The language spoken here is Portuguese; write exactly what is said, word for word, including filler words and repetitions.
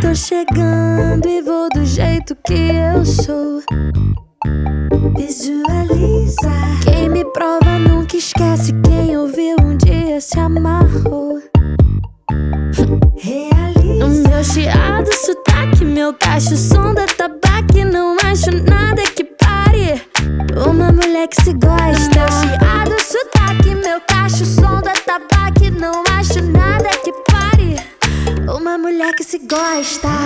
tô chegando e vou do jeito que eu sou. Visualiza. Quem me prova nunca esquece. Quem ouviu um dia se amarrou. Realiza. O meu chiado, sotaque, meu cacho, som da tabaque. Não acho nada que pare uma mulher que se gosta. Meu chiado, sotaque, meu cacho, som da tabaque. Não acho nada que pare uma mulher que se gosta.